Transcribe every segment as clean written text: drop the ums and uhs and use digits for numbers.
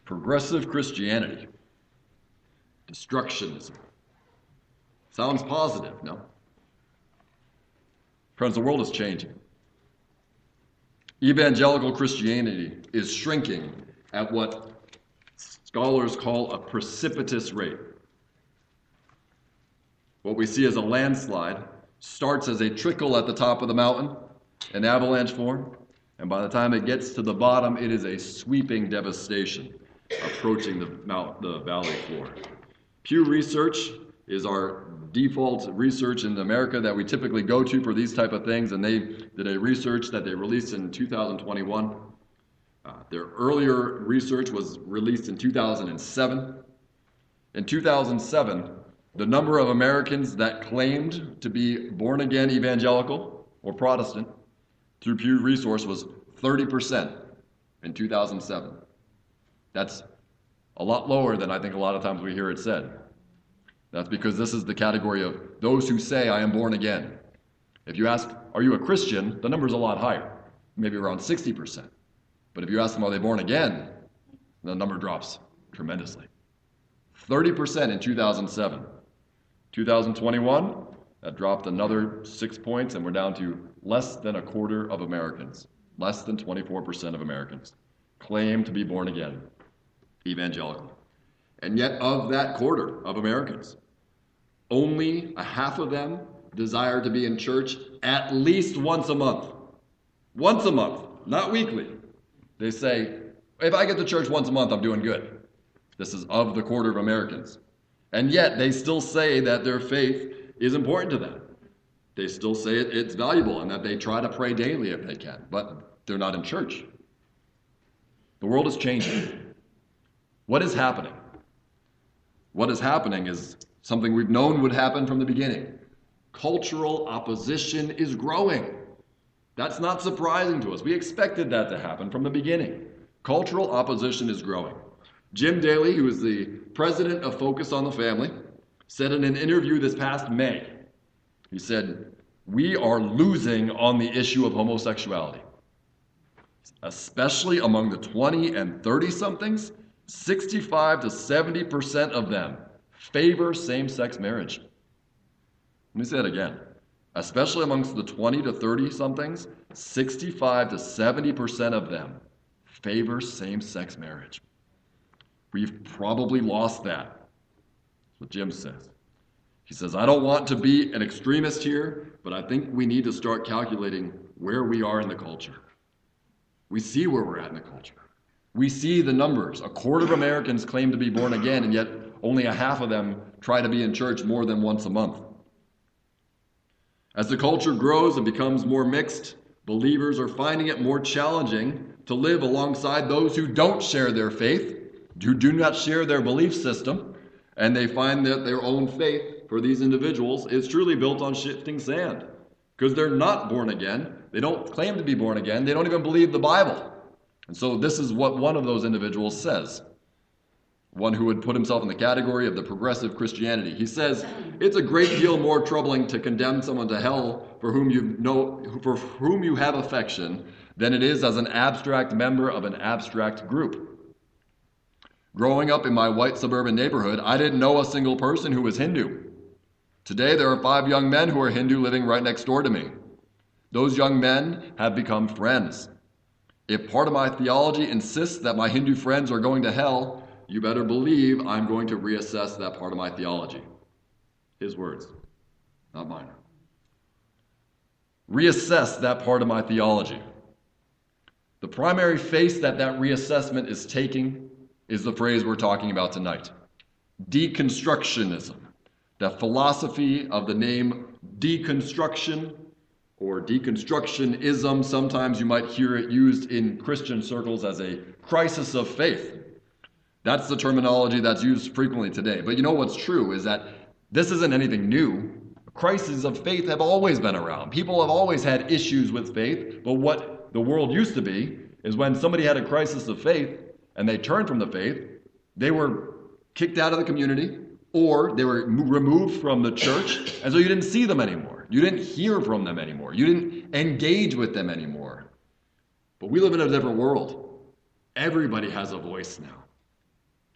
Progressive Christianity. Destructionism. Sounds positive, no? Friends, the world is changing. Evangelical Christianity is shrinking at what scholars call a precipitous rate. What we see as a landslide starts as a trickle at the top of the mountain, an avalanche form, and by the time it gets to the bottom, it is a sweeping devastation approaching the valley floor. Pew Research is our default research in America that we typically go to for these type of things, and they did a research that they released in 2021. Their earlier research was released in 2007. In 2007, the number of Americans that claimed to be born-again evangelical or Protestant through Pew Research was 30% in 2007. That's a lot lower than I think a lot of times we hear it said. That's because this is the category of those who say, I am born again. If you ask, are you a Christian? The number's a lot higher, maybe around 60%. But if you ask them, are they born again? The number drops tremendously. 30% in 2007. 2021, that dropped another 6 points, and we're down to less than a quarter of Americans. Less than 24% of Americans claim to be born again, evangelical. And yet of that quarter of Americans, only a half of them desire to be in church at least once a month. Once a month, not weekly. They say, if I get to church once a month, I'm doing good. This is of the quarter of Americans. And yet they still say that their faith is important to them. They still say it's valuable and that they try to pray daily if they can, but they're not in church. The world is changing. What is happening? What is happening is something we've known would happen from the beginning. Cultural opposition is growing. That's not surprising to us. We expected that to happen from the beginning. Cultural opposition is growing. Jim Daly, who is the president of Focus on the Family, said in an interview this past May, he said, we are losing on the issue of homosexuality. Especially among the 20 and 30-somethings, 65 to 70% of them favor same-sex marriage. Let me say it again. Especially amongst the 20 to 30-somethings, 65 to 70% of them favor same-sex marriage. We've probably lost that. That's what Jim says. He says, I don't want to be an extremist here, but I think we need to start calculating where we are in the culture. We see where we're at in the culture. We see the numbers. A quarter of Americans claim to be born again, and yet only a half of them try to be in church more than once a month. As the culture grows and becomes more mixed, believers are finding it more challenging to live alongside those who don't share their faith, who do not share their belief system, and they find that their own faith for these individuals is truly built on shifting sand because they're not born again. They don't claim to be born again. They don't even believe the Bible. And so this is what one of those individuals says, one who would put himself in the category of the progressive Christianity. He says, it's a great deal more troubling to condemn someone to hell for whom you have affection than it is as an abstract member of an abstract group. Growing up in my white suburban neighborhood, I didn't know a single person who was Hindu. Today, there are 5 young men who are Hindu living right next door to me. Those young men have become friends. If part of my theology insists that my Hindu friends are going to hell, you better believe I'm going to reassess that part of my theology. His words, not mine. Reassess that part of my theology. The primary face that reassessment is taking is the phrase we're talking about tonight. Deconstructionism. That philosophy of the name deconstruction or deconstructionism, sometimes you might hear it used in Christian circles as a crisis of faith. That's the terminology that's used frequently today. But you know what's true is that this isn't anything new. Crises of faith have always been around. People have always had issues with faith, but what the world used to be is when somebody had a crisis of faith and they turned from the faith, they were kicked out of the community or they were removed from the church, and so you didn't see them anymore. You didn't hear from them anymore. You didn't engage with them anymore. But we live in a different world. Everybody has a voice now.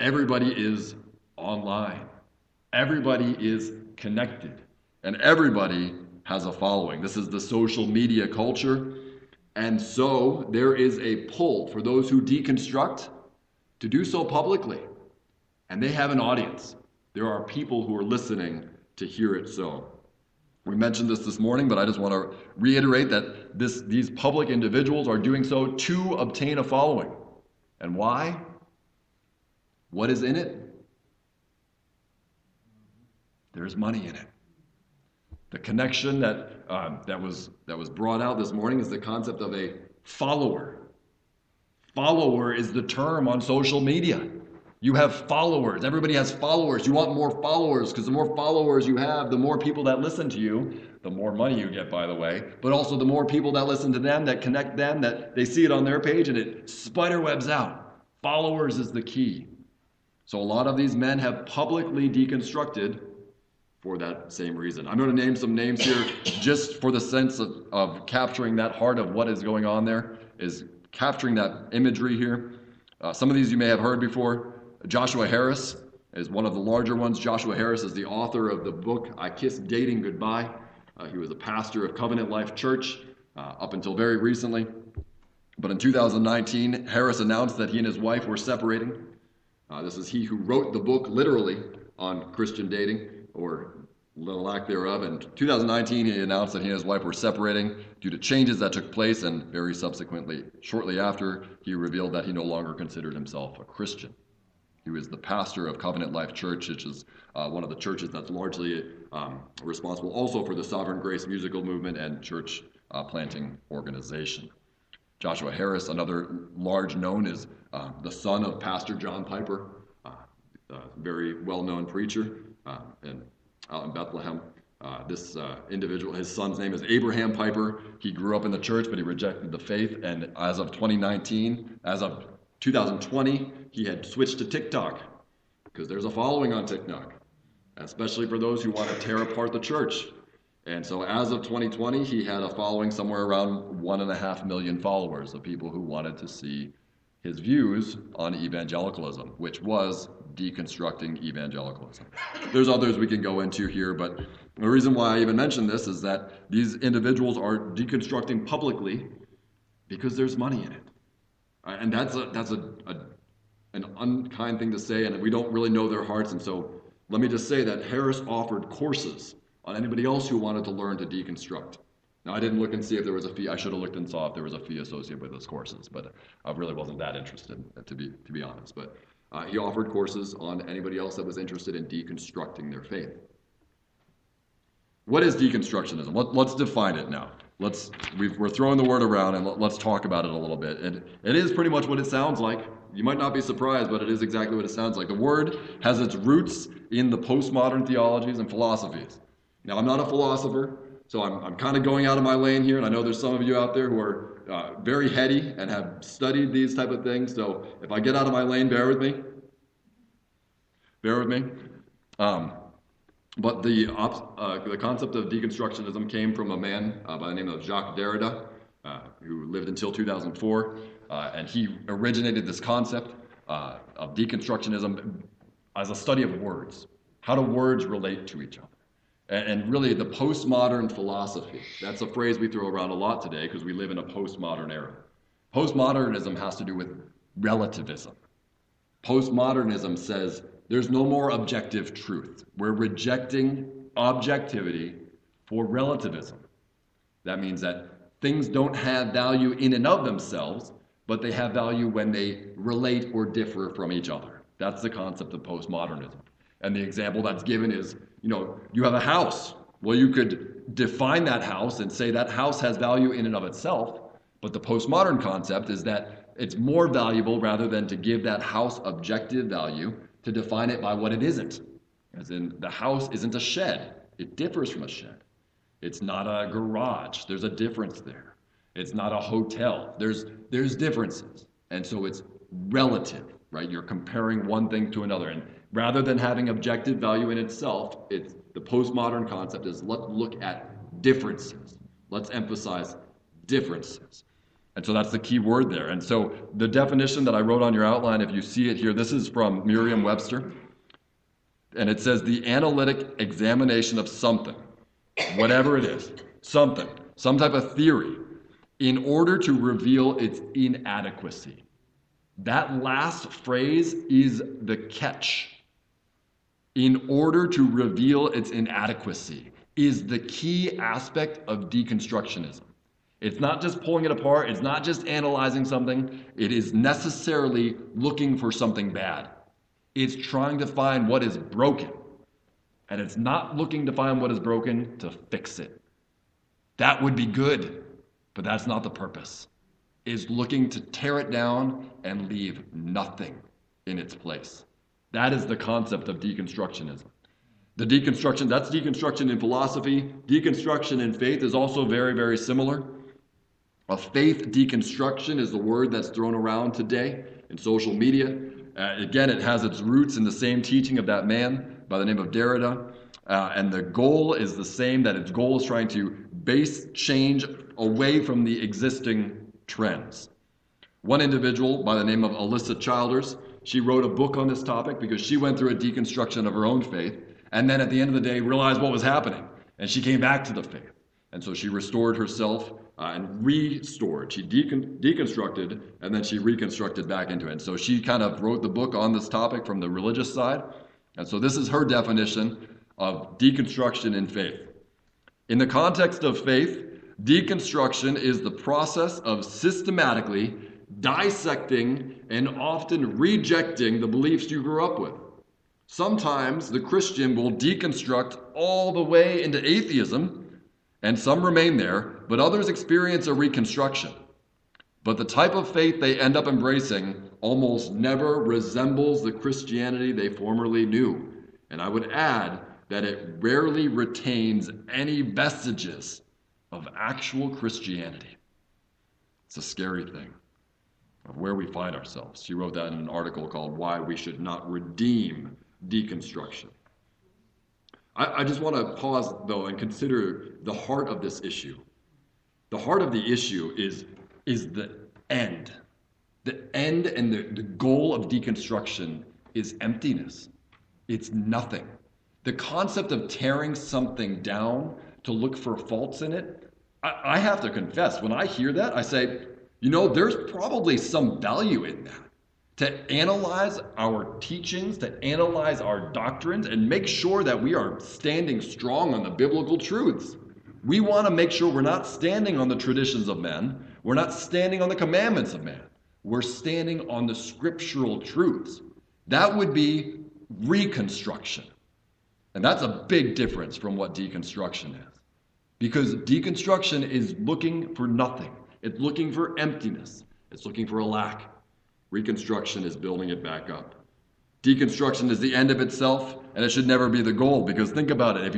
Everybody is online. Everybody is connected. And everybody has a following. This is the social media culture. And so there is a pull for those who deconstruct to do so publicly. And they have an audience. There are people who are listening to hear it so. We mentioned this morning, but I just want to reiterate that these public individuals are doing so to obtain a following. And why? What is in it? There's money in it. The connection that was brought out this morning is the concept of a follower. Follower is the term on social media. You have followers. Everybody has followers. You want more followers because the more followers you have, the more people that listen to you, the more money you get, by the way, but also the more people that listen to them, that connect them, that they see it on their page and it spiderwebs out. Followers is the key. So a lot of these men have publicly deconstructed for that same reason. I'm going to name some names here just for the sense of capturing that heart of what is going on there, is capturing that imagery here. Some of these you may have heard before. Joshua Harris is one of the larger ones. Joshua Harris is the author of the book, I Kissed Dating Goodbye. He was a pastor of Covenant Life Church up until very recently. But in 2019, Harris announced that he and his wife were separating. This is he who wrote the book literally on Christian dating, or little lack thereof. In 2019, he announced that he and his wife were separating due to changes that took place, and very subsequently, shortly after, he revealed that he no longer considered himself a Christian. He was the pastor of Covenant Life Church, which is one of the churches that's largely responsible also for the Sovereign Grace musical movement and church planting organization. Joshua Harris, another large known, is the son of Pastor John Piper, a very well-known preacher out in Bethlehem. This individual, his son's name is Abraham Piper. He grew up in the church, but he rejected the faith. And as of 2020, he had switched to TikTok because there's a following on TikTok, especially for those who want to tear apart the church. And so as of 2020, he had a following somewhere around 1.5 million followers of people who wanted to see his views on evangelicalism, which was deconstructing evangelicalism. There's others we can go into here, but the reason why I even mention this is that these individuals are deconstructing publicly because there's money in it. And that's an unkind thing to say, and we don't really know their hearts. And so let me just say that Harris offered courses on anybody else who wanted to learn to deconstruct. Now, I didn't look and see if there was a fee. I should have looked and saw if there was a fee associated with those courses, but I really wasn't that interested, to be honest. But he offered courses on anybody else that was interested in deconstructing their faith. What is deconstructionism? Let's define it now. We're throwing the word around, and let's talk about it a little bit. And it is pretty much what it sounds like. You might not be surprised, but it is exactly what it sounds like. The word has its roots in the postmodern theologies and philosophies. Now, I'm not a philosopher, so I'm kind of going out of my lane here, and I know there's some of you out there who are very heady and have studied these type of things, so if I get out of my lane, bear with me. But the concept of deconstructionism came from a man by the name of Jacques Derrida, who lived until 2004, and he originated this concept of deconstructionism as a study of words. How do words relate to each other? And really, the postmodern philosophy, that's a phrase we throw around a lot today because we live in a postmodern era. Postmodernism has to do with relativism. Postmodernism says there's no more objective truth. We're rejecting objectivity for relativism. That means that things don't have value in and of themselves, but they have value when they relate or differ from each other. That's the concept of postmodernism. And the example that's given is, you have a house. Well, you could define that house and say that house has value in and of itself, but the postmodern concept is that it's more valuable rather than to give that house objective value, to define it by what it isn't. As in, the house isn't a shed. It differs from a shed. It's not a garage. There's a difference there. It's not a hotel. There's differences. And so it's relative, right? You're comparing one thing to another. And rather than having objective value in itself, it's the postmodern concept is let's look at differences. Let's emphasize differences. And so that's the key word there. And so the definition that I wrote on your outline, if you see it here, this is from Merriam-Webster. And it says the analytic examination of something, whatever it is, something, some type of theory, in order to reveal its inadequacy. That last phrase is the catch. In order to reveal its inadequacy is the key aspect of deconstructionism. It's not just pulling it apart. It's not just analyzing something. It is necessarily looking for something bad. It's trying to find what is broken. And it's not looking to find what is broken to fix it. That would be good, but that's not the purpose. It's looking to tear it down and leave nothing in its place. That is the concept of deconstructionism. That's deconstruction in philosophy. Deconstruction in faith is also very, very similar. A faith deconstruction is the word that's thrown around today in social media. Again, it has its roots in the same teaching of that man by the name of Derrida. And the goal is the same, that its goal is trying to base change away from the existing trends. One individual by the name of Alyssa Childers, she wrote a book on this topic because she went through a deconstruction of her own faith, and then at the end of the day realized what was happening, and she came back to the faith. And so she restored herself and restored. She deconstructed, and then she reconstructed back into it. And so she kind of wrote the book on this topic from the religious side. And so this is her definition of deconstruction in faith. In the context of faith, deconstruction is the process of systematically dissecting and often rejecting the beliefs you grew up with. Sometimes the Christian will deconstruct all the way into atheism, and some remain there, but others experience a reconstruction. But the type of faith they end up embracing almost never resembles the Christianity they formerly knew. And I would add that it rarely retains any vestiges of actual Christianity. It's a scary thing of where we find ourselves. She wrote that in an article called Why We Should Not Redeem Deconstruction. I just want to pause, though, and consider the heart of this issue. The heart of the issue is the end. The end and the goal of deconstruction is emptiness. It's nothing. The concept of tearing something down to look for faults in it, I have to confess, when I hear that, I say, there's probably some value in that. To analyze our teachings, to analyze our doctrines, and make sure that we are standing strong on the biblical truths. We want to make sure we're not standing on the traditions of men. We're not standing on the commandments of man. We're standing on the scriptural truths. That would be reconstruction. And that's a big difference from what deconstruction is. Because deconstruction is looking for nothing. It's looking for emptiness. It's looking for a lack. Reconstruction is building it back up. Deconstruction is the end of itself, and it should never be the goal. Because think about it. If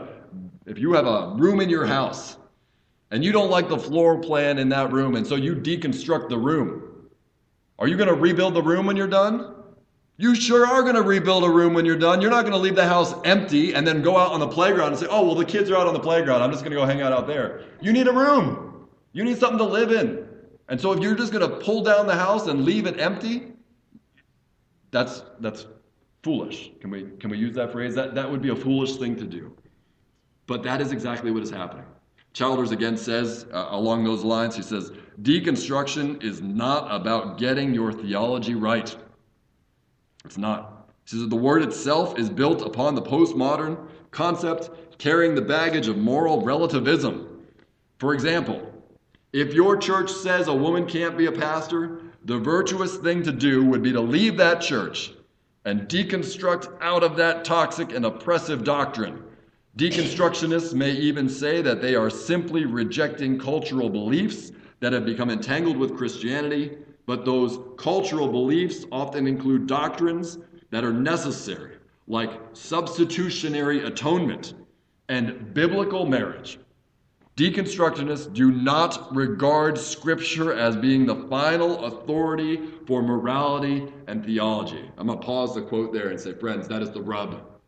you have a room in your house, and you don't like the floor plan in that room, and so you deconstruct the room, are you going to rebuild the room when you're done? You sure are going to rebuild a room when you're done. You're not going to leave the house empty and then go out on the playground and say, oh, well, the kids are out on the playground. I'm just going to go hang out there. You need a room. You need something to live in. And so if you're just going to pull down the house and leave it empty, that's foolish. Can we use that phrase? That would be a foolish thing to do. But that is exactly what is happening. Childers again says, along those lines, he says, deconstruction is not about getting your theology right. It's not. He says that the word itself is built upon the postmodern concept carrying the baggage of moral relativism. For example, if your church says a woman can't be a pastor, the virtuous thing to do would be to leave that church and deconstruct out of that toxic and oppressive doctrine. Deconstructionists may even say that they are simply rejecting cultural beliefs that have become entangled with Christianity, but those cultural beliefs often include doctrines that are necessary, like substitutionary atonement and biblical marriage. Deconstructionists do not regard Scripture as being the final authority for morality and theology. I'm going to pause the quote there and say, friends, that is the rub.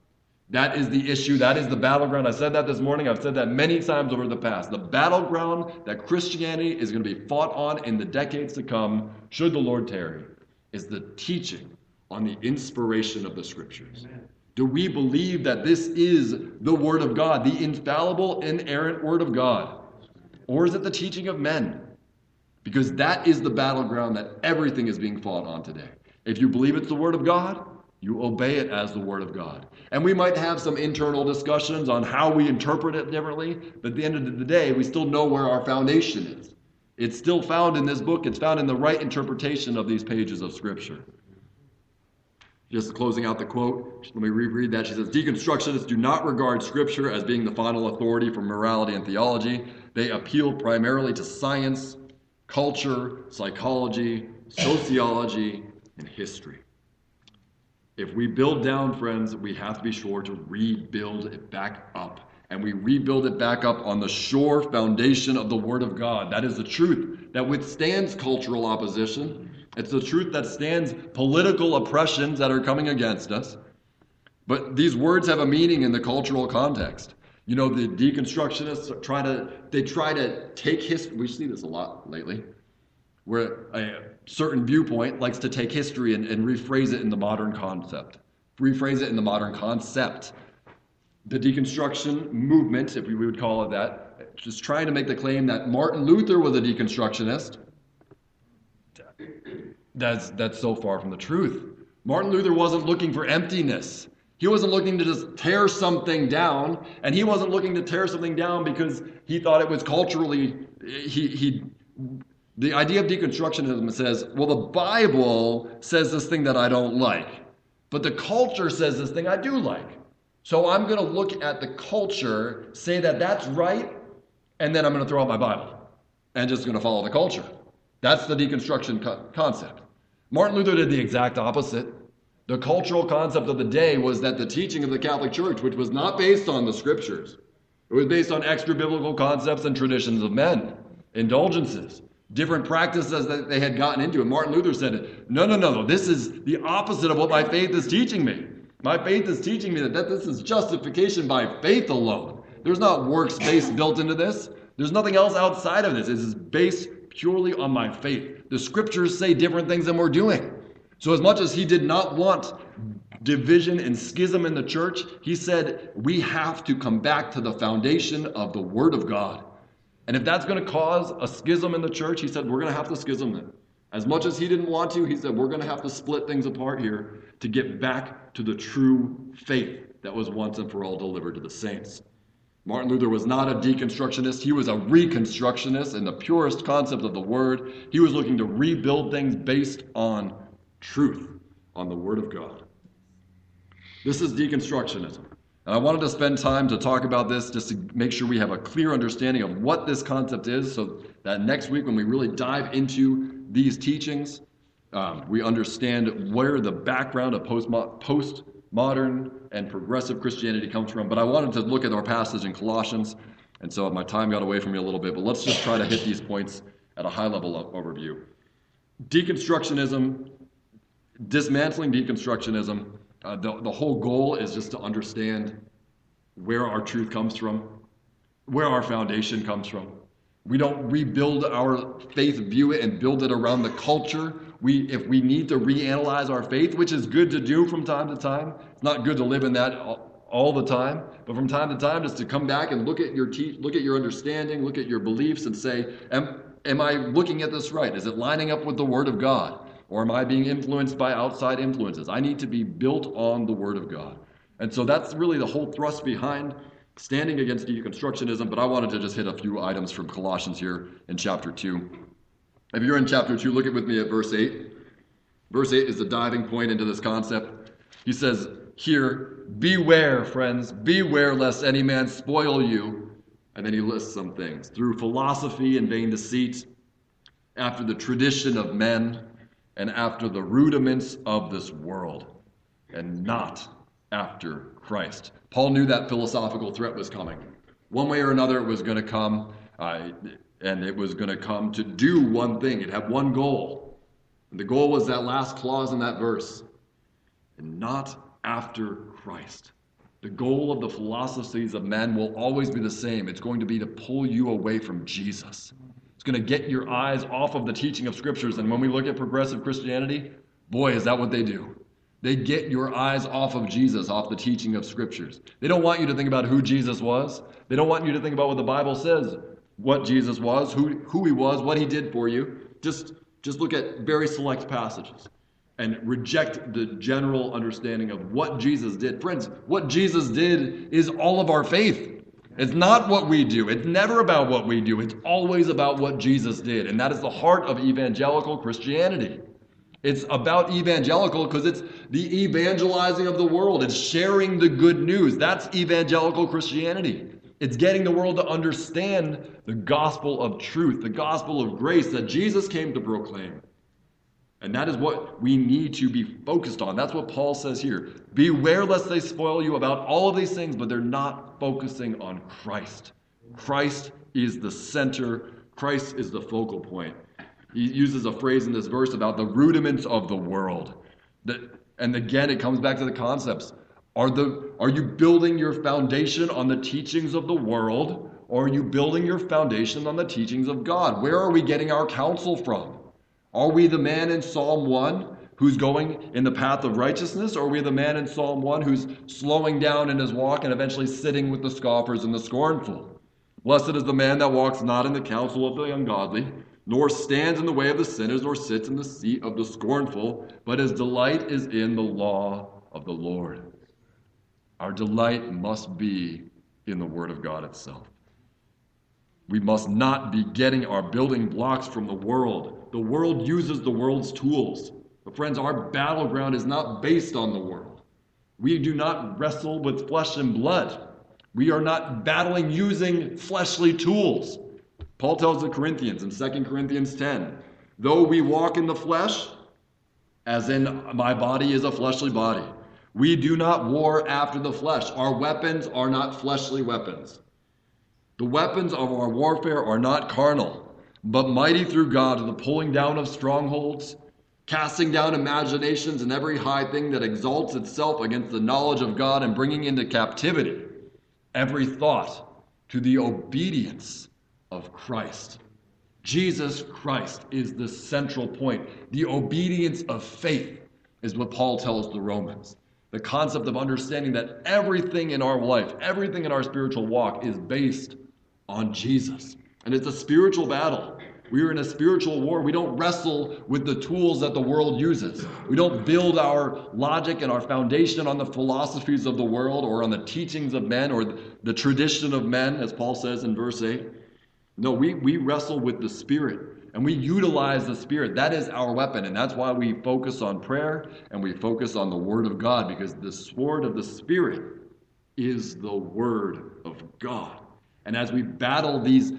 That is the issue. That is the battleground. I said that this morning. I've said that many times over the past. The battleground that Christianity is going to be fought on in the decades to come, should the Lord tarry, is the teaching on the inspiration of the Scriptures. Amen. Do we believe that this is the Word of God, the infallible, inerrant Word of God? Or is it the teaching of men? Because that is the battleground that everything is being fought on today. If you believe it's the Word of God, you obey it as the Word of God. And we might have some internal discussions on how we interpret it differently, but at the end of the day, we still know where our foundation is. It's still found in this book. It's found in the right interpretation of these pages of Scripture. Just closing out the quote, let me reread that. She says, deconstructionists do not regard Scripture as being the final authority for morality and theology. They appeal primarily to science, culture, psychology, sociology, and history. If we build down, friends, we have to be sure to rebuild it back up. And we rebuild it back up on the sure foundation of the Word of God. That is the truth that withstands cultural opposition. It's the truth that stands political oppressions that are coming against us. But these words have a meaning in the cultural context. You know, the deconstructionists try to take history. We see this a lot lately, where a certain viewpoint likes to take history and rephrase it in the modern concept. Rephrase it in the modern concept. The deconstruction movement, if we would call it that, just trying to make the claim that Martin Luther was a deconstructionist. That's so far from the truth. Martin Luther wasn't looking for emptiness. He wasn't looking to just tear something down, and he wasn't looking to tear something down because he thought it was culturally, the idea of deconstructionism says, well, the Bible says this thing that I don't like, but the culture says this thing I do like. So I'm going to look at the culture, say that that's right, and then I'm going to throw out my Bible and just going to follow the culture. That's the deconstruction concept. Martin Luther did the exact opposite. The cultural concept of the day was that the teaching of the Catholic Church, which was not based on the Scriptures, it was based on extra-biblical concepts and traditions of men, indulgences, different practices that they had gotten into. And Martin Luther said, no, this is the opposite of what my faith is teaching me. My faith is teaching me that this is justification by faith alone. There's not works-based built into this. There's nothing else outside of this. This is based purely on my faith. The Scriptures say different things than we're doing. So as much as he did not want division and schism in the church, he said we have to come back to the foundation of the Word of God. And if that's going to cause a schism in the church, he said we're going to have to schism them. As much as he didn't want to, he said we're going to have to split things apart here to get back to the true faith that was once and for all delivered to the saints. Martin Luther was not a deconstructionist. He was a reconstructionist in the purest concept of the word. He was looking to rebuild things based on truth, on the Word of God. This is deconstructionism. And I wanted to spend time to talk about this just to make sure we have a clear understanding of what this concept is so that next week when we really dive into these teachings, we understand where the background of postmodern and progressive Christianity comes from. But I wanted to look at our passage in Colossians, and so my time got away from me a little bit, but let's just try to hit these points at a high-level overview. Deconstructionism, dismantling deconstructionism, the whole goal is just to understand where our truth comes from, where our foundation comes from. We don't rebuild our faith, view it, and build it around the culture. If we need to reanalyze our faith, which is good to do from time to time, it's not good to live in that all the time, but from time to time, just to come back and look at your understanding, look at your beliefs, and say, am I looking at this right? Is it lining up with the Word of God? Or am I being influenced by outside influences? I need to be built on the Word of God. And so that's really the whole thrust behind standing against deconstructionism, but I wanted to just hit a few items from Colossians here in chapter 2. If you're in chapter 2, look with me at verse 8. Verse 8 is the diving point into this concept. He says here, beware, friends, beware lest any man spoil you. And then he lists some things. Through philosophy and vain deceit, after the tradition of men, and after the rudiments of this world, and not after Christ. Paul knew that philosophical threat was coming. One way or another, it was going to come, and it was going to come to do one thing. It had one goal. And the goal was that last clause in that verse, and not after Christ. The goal of the philosophies of men will always be the same. It's going to be to pull you away from Jesus. It's going to get your eyes off of the teaching of Scriptures. And when we look at progressive Christianity, boy, is that what they do. They get your eyes off of Jesus, off the teaching of Scriptures. They don't want you to think about who Jesus was. They don't want you to think about what the Bible says, what Jesus was, who he was, what he did for you. Just look at very select passages and reject the general understanding of what Jesus did. Friends, what Jesus did is all of our faith. It's not what we do. It's never about what we do. It's always about what Jesus did. And that is the heart of evangelical Christianity. It's about evangelical because it's the evangelizing of the world. It's sharing the good news. That's evangelical Christianity. It's getting the world to understand the gospel of truth, the gospel of grace that Jesus came to proclaim. And that is what we need to be focused on. That's what Paul says here. Beware lest they spoil you about all of these things, but they're not focusing on Christ. Christ is the center. Christ is the focal point. He uses a phrase in this verse about the rudiments of the world. And again, it comes back to the concepts. Are you building your foundation on the teachings of the world, or are you building your foundation on the teachings of God? Where are we getting our counsel from? Are we the man in Psalm 1 who's going in the path of righteousness, or are we the man in Psalm 1 who's slowing down in his walk and eventually sitting with the scoffers and the scornful? Blessed is the man that walks not in the counsel of the ungodly, nor stands in the way of the sinners, nor sits in the seat of the scornful, but his delight is in the law of the Lord. Our delight must be in the Word of God itself. We must not be getting our building blocks from the world. The world uses the world's tools. But friends, our battleground is not based on the world. We do not wrestle with flesh and blood. We are not battling using fleshly tools. Paul tells the Corinthians in 2 Corinthians 10, though we walk in the flesh, as in my body is a fleshly body, we do not war after the flesh. Our weapons are not fleshly weapons. The weapons of our warfare are not carnal, but mighty through God to the pulling down of strongholds, casting down imaginations and every high thing that exalts itself against the knowledge of God, and bringing into captivity every thought to the obedience of Christ. Jesus Christ is the central point. The obedience of faith is what Paul tells the Romans. The concept of understanding that everything in our life, everything in our spiritual walk is based on Jesus. And it's a spiritual battle. We are in a spiritual war. We don't wrestle with the tools that the world uses. We don't build our logic and our foundation on the philosophies of the world or on the teachings of men or the tradition of men, as Paul says in verse 8. No, we wrestle with the Spirit, and we utilize the Spirit. That is our weapon, and that's why we focus on prayer and we focus on the Word of God, because the sword of the Spirit is the Word of God. And as we battle these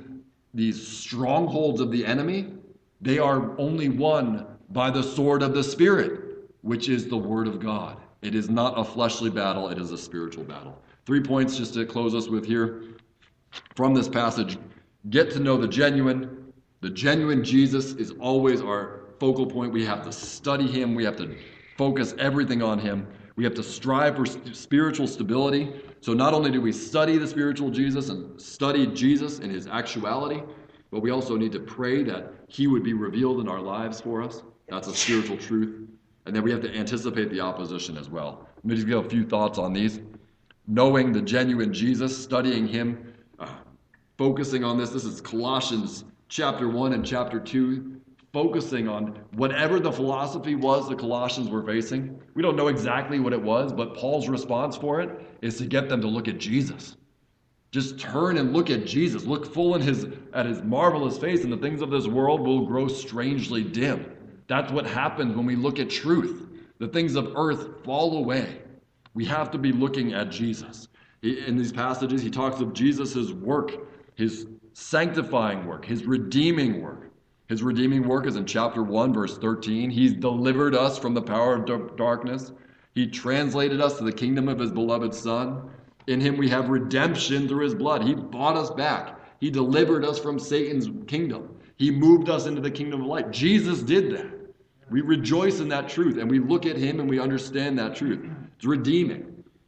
strongholds of the enemy, they are only won by the sword of the Spirit, which is the Word of God. It is not a fleshly battle, it is a spiritual battle. 3 points just to close us with here from this passage. Get to know the genuine. The genuine Jesus is always our focal point. We have to study him. We have to focus everything on him. We have to strive for spiritual stability. So not only do we study the spiritual Jesus and study Jesus in his actuality, but we also need to pray that he would be revealed in our lives for us. That's a spiritual truth. And then we have to anticipate the opposition as well. Let me just give a few thoughts on these. Knowing the genuine Jesus, studying him, focusing on this. This is Colossians chapter 1 and chapter 2, focusing on whatever the philosophy was the Colossians were facing. We don't know exactly what it was, but Paul's response for it is to get them to look at Jesus. Just turn and look at Jesus. Look full at his marvelous face, and the things of this world will grow strangely dim. That's what happens when we look at truth. The things of earth fall away. We have to be looking at Jesus. In these passages, he talks of Jesus' work, his sanctifying work, his redeeming work. His redeeming work is in chapter 1, verse 13. He's delivered us from the power of darkness. He translated us to the kingdom of his beloved Son. In him we have redemption through his blood. He bought us back. He delivered us from Satan's kingdom. He moved us into the kingdom of light. Jesus did that. We rejoice in that truth, and we look at him and we understand that truth. It's redeeming.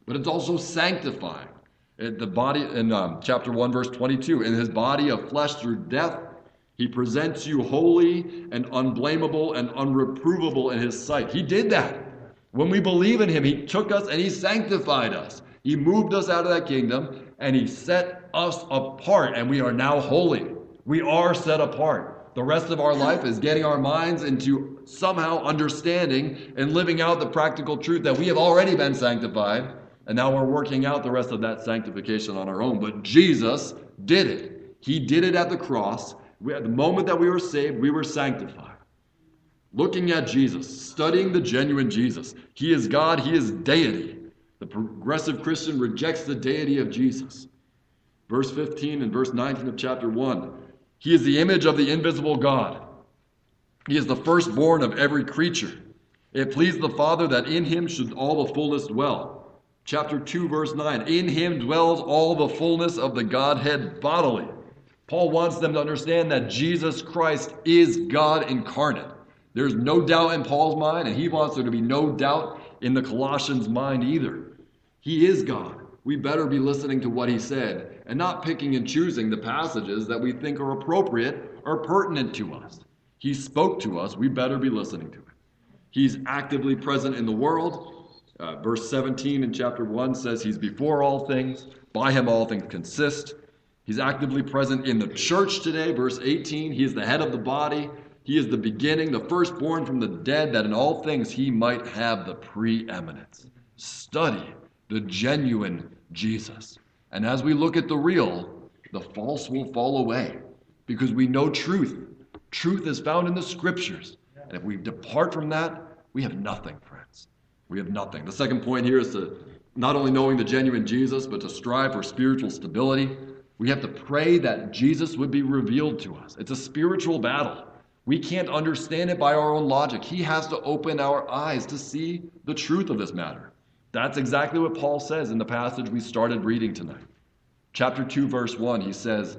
but it's also sanctifying. The body in chapter 1, verse 22, in his body of flesh through death, he presents you holy and unblameable and unreprovable in his sight. He did that. When we believe in him, he took us and he sanctified us. He moved us out of that kingdom and he set us apart, and we are now holy. We are set apart. The rest of our life is getting our minds into somehow understanding and living out the practical truth that we have already been sanctified, and now we're working out the rest of that sanctification on our own. But Jesus did it. He did it at the cross. At the moment that we were saved, we were sanctified. Looking at Jesus, studying the genuine Jesus. He is God, he is deity. The progressive Christian rejects the deity of Jesus. Verse 15 and verse 19 of chapter 1. He is the image of the invisible God. He is the firstborn of every creature. It pleased the Father that in him should all the fullness dwell. Chapter 2, verse 9. In him dwells all the fullness of the Godhead bodily. Paul wants them to understand that Jesus Christ is God incarnate. There's no doubt in Paul's mind, and he wants there to be no doubt in the Colossians' mind either. He is God. We better be listening to what he said and not picking and choosing the passages that we think are appropriate or pertinent to us. He spoke to us. We better be listening to it. He's actively present in the world. Verse 17 in chapter 1 says he's before all things. By him all things consist. He's actively present in the church today. Verse 18, he is the head of the body. He is the beginning, the firstborn from the dead, that in all things he might have the preeminence. Study the genuine Jesus. And as we look at the real, the false will fall away because we know truth. Truth is found in the scriptures. And if we depart from that, we have nothing, friends. We have nothing. The second point here is to not only knowing the genuine Jesus, but to strive for spiritual stability. We have to pray that Jesus would be revealed to us. It's a spiritual battle. We can't understand it by our own logic. He has to open our eyes to see the truth of this matter. That's exactly what Paul says in the passage we started reading tonight. Chapter 2, verse 1, he says,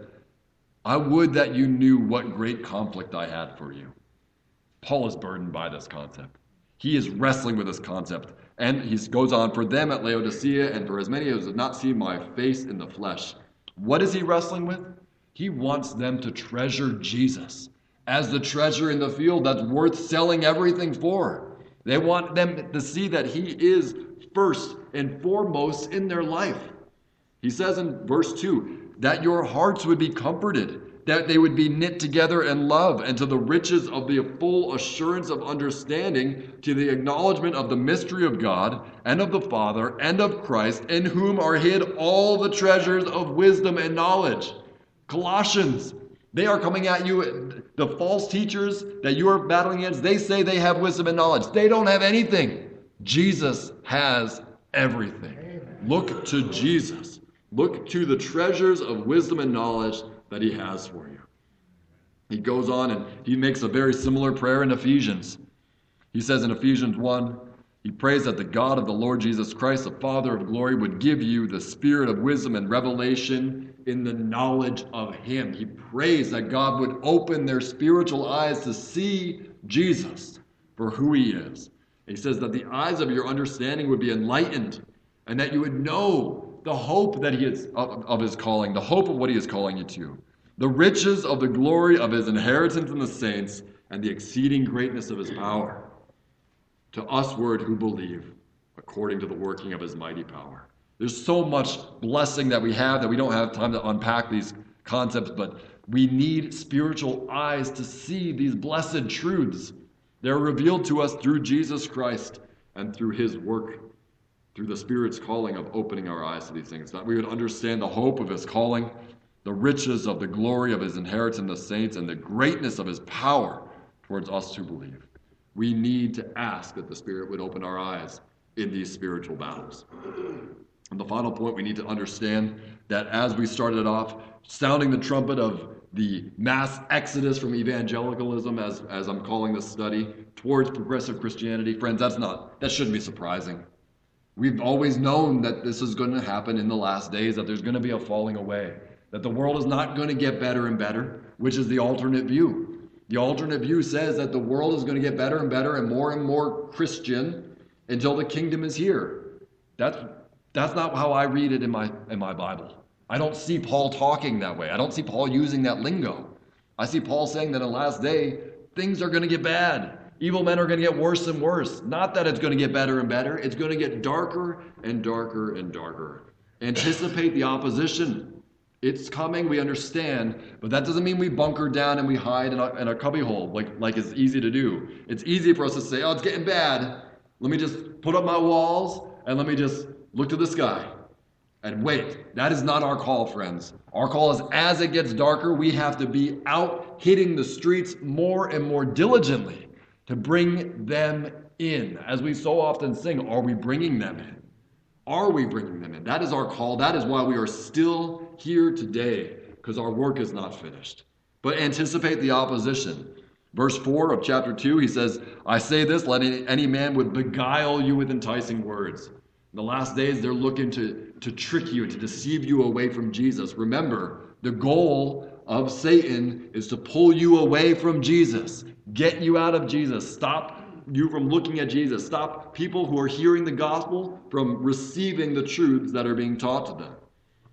I would that you knew what great conflict I had for you. Paul is burdened by this concept. He is wrestling with this concept. And he goes on, for them at Laodicea and for as many as have not seen my face in the flesh. What is he wrestling with? He wants them to treasure Jesus as the treasure in the field that's worth selling everything for. They want them to see that he is first and foremost in their life. He says in verse 2, that your hearts would be comforted, that they would be knit together in love, and to the riches of the full assurance of understanding, to the acknowledgement of the mystery of God, and of the Father, and of Christ, in whom are hid all the treasures of wisdom and knowledge. Colossians, they are coming at you, the false teachers that you are battling against, they say they have wisdom and knowledge. They don't have anything. Jesus has everything. Look to Jesus. Look to the treasures of wisdom and knowledge that he has for you. He goes on and he makes a very similar prayer in Ephesians. He says in Ephesians 1, he prays that the God of the Lord Jesus Christ, the Father of glory, would give you the spirit of wisdom and revelation in the knowledge of him. He prays that God would open their spiritual eyes to see Jesus for who he is. He says that the eyes of your understanding would be enlightened and that you would know the hope that he is of his calling, the hope of what he is calling you to, the riches of the glory of his inheritance in the saints, and the exceeding greatness of his power. To usward who believe, according to the working of his mighty power. There's so much blessing that we have that we don't have time to unpack these concepts, but we need spiritual eyes to see these blessed truths. They're revealed to us through Jesus Christ and through his work, through the Spirit's calling of opening our eyes to these things, that we would understand the hope of his calling, the riches of the glory of his inheritance in the saints, and the greatness of his power towards us who believe. We need to ask that the Spirit would open our eyes in these spiritual battles. And the final point, we need to understand that as we started off, sounding the trumpet of the mass exodus from evangelicalism, as I'm calling this study, towards progressive Christianity, friends, that shouldn't be surprising. We've always known that this is going to happen in the last days, that there's going to be a falling away, that the world is not going to get better and better, which is the alternate view. The alternate view says that the world is going to get better and better and more Christian until the kingdom is here. That's That's not how I read it in my Bible. I don't see Paul talking that way. I don't see Paul using that lingo. I see Paul saying that in the last day, things are going to get bad. Evil men are going to get worse and worse. Not that it's going to get better and better. It's going to get darker and darker and darker. Anticipate the opposition. It's coming, we understand, but that doesn't mean we bunker down and we hide in a cubbyhole like it's easy to do. It's easy for us to say, oh, it's getting bad. Let me just put up my walls and let me just look to the sky. And wait, that is not our call, friends. Our call is as it gets darker, we have to be out hitting the streets more and more diligently to bring them in. As we so often sing, are we bringing them in? Are we bringing them in? That is our call. That is why we are still here today, because our work is not finished. But anticipate the opposition. Verse 4 of chapter 2, he says, I say this, let any man would beguile you with enticing words. In the last days, they're looking to trick you, to deceive you away from Jesus. Remember, the goal of Satan is to pull you away from Jesus, get you out of Jesus, stop you from looking at Jesus, stop people who are hearing the gospel from receiving the truths that are being taught to them.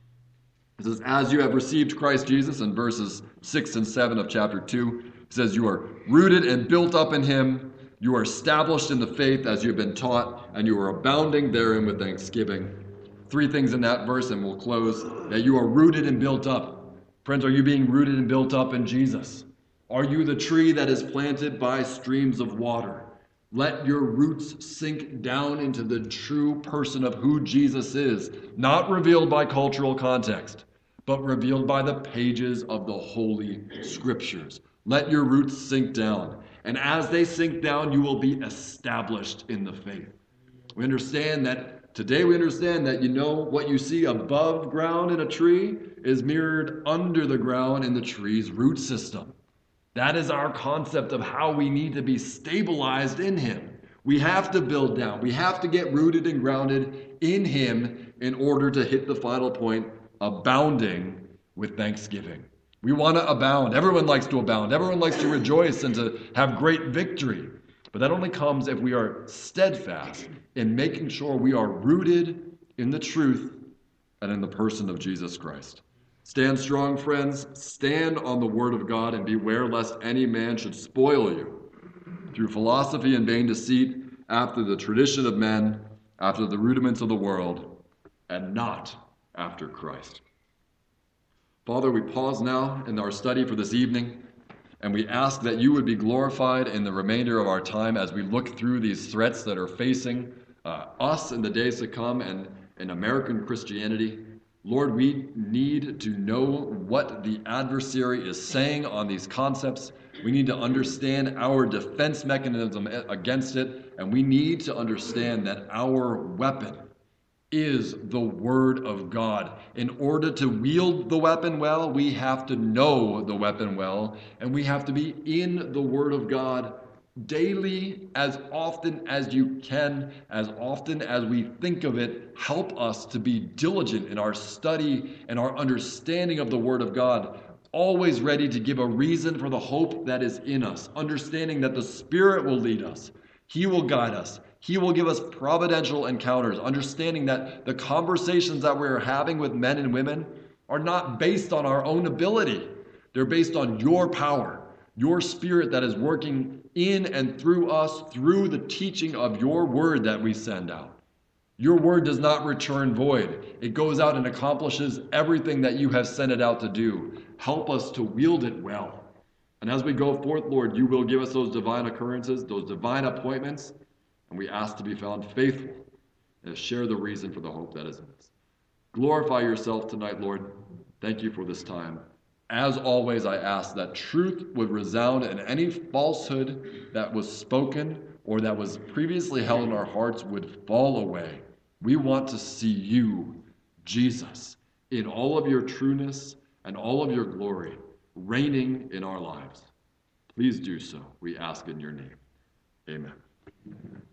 It says, as you have received Christ Jesus, in verses 6 and 7 of chapter 2, it says, you are rooted and built up in him, you are established in the faith as you have been taught, and you are abounding therein with thanksgiving. 3 things in that verse, and we'll close, that you are rooted and built up. Friends, are you being rooted and built up in Jesus? Are you the tree that is planted by streams of water? Let your roots sink down into the true person of who Jesus is, not revealed by cultural context, but revealed by the pages of the Holy Scriptures. Let your roots sink down. And as they sink down, you will be established in the faith. We understand that today, what you see above ground in a tree is mirrored under the ground in the tree's root system. That is our concept of how we need to be stabilized in him. We have to build down. We have to get rooted and grounded in him in order to hit the final point, abounding with thanksgiving. We want to abound. Everyone likes to abound. Everyone likes to rejoice and to have great victory. But that only comes if we are steadfast in making sure we are rooted in the truth and in the person of Jesus Christ. Stand strong, friends. Stand on the word of God and beware lest any man should spoil you through philosophy and vain deceit, after the tradition of men, after the rudiments of the world, and not after Christ. Father, we pause now in our study for this evening, and we ask that you would be glorified in the remainder of our time as we look through these threats that are facing us in the days to come and in American Christianity. Lord, we need to know what the adversary is saying on these concepts. We need to understand our defense mechanism against it, and we need to understand that our weapon is the Word of God. In order to wield the weapon well, we have to know the weapon well, and we have to be in the Word of God daily, as often as you can, as often as we think of it. Help us to be diligent in our study and our understanding of the Word of God, always ready to give a reason for the hope that is in us, understanding that the Spirit will lead us, He will guide us, He will give us providential encounters, understanding that the conversations that we're having with men and women are not based on our own ability. They're based on your power, your Spirit that is working in and through us through the teaching of your word that we send out. Your word does not return void. It goes out and accomplishes everything that you have sent it out to do. Help us to wield it well. And as we go forth, Lord, you will give us those divine occurrences, those divine appointments, and we ask to be found faithful and share the reason for the hope that is in us. Glorify yourself tonight, Lord. Thank you for this time. As always, I ask that truth would resound and any falsehood that was spoken or that was previously held in our hearts would fall away. We want to see you, Jesus, in all of your trueness and all of your glory, reigning in our lives. Please do so, we ask in your name. Amen.